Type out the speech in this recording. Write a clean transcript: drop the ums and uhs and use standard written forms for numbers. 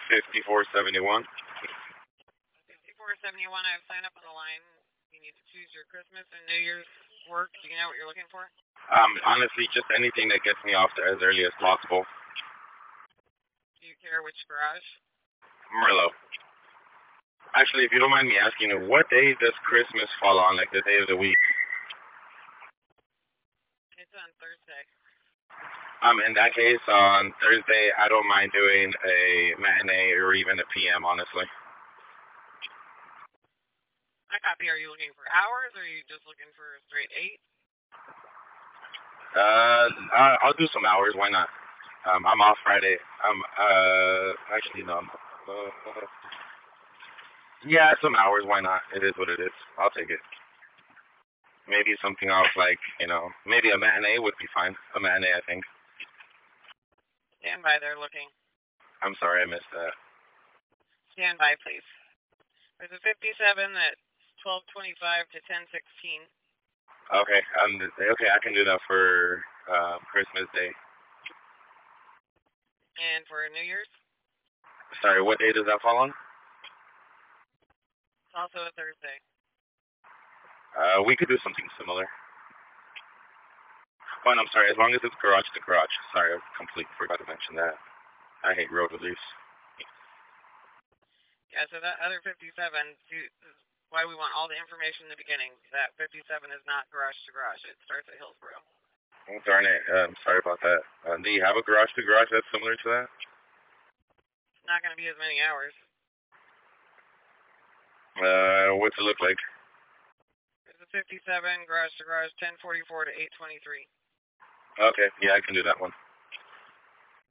5471. 5471, I've signed up on the line. You need to choose your Christmas and New Year's work. Do you know what you're looking for? Honestly, just anything that gets me off as early as possible. Do you care which garage? Merlot. Actually, if you don't mind me asking, what day does Christmas fall on, like the day of the week? It's on Thursday. In that case, on Thursday, I don't mind doing a matinee or even a PM, honestly. I copy. Are you looking for hours, or are you just looking for a straight 8? I'll do some hours. Why not? I'm off Friday. Actually, no. Yeah, some hours. Why not? It is what it is. I'll take it. Maybe something else, like, maybe a matinee would be fine. A matinee, I think. Stand by. They're looking. I'm sorry, I missed that. Stand by, please. There's a 57 that's 12:25 to 10:16. Okay, okay, I can do that for Christmas Day. And for New Year's? Sorry, what day does that fall on? It's also a Thursday. We could do something similar. Oh, and I'm sorry, as long as it's garage to garage. Sorry, I completely forgot to mention that. I hate road release. Yeah, so that other 57 is why we want all the information in the beginning. That 57 is not garage to garage. It starts at Hillsboro. Oh, darn it. I'm sorry about that. Do you have a garage to garage that's similar to that? It's not going to be as many hours. What's it look like? There's a 57 garage to garage, 10:44 to 8:23. Okay, yeah, I can do that one.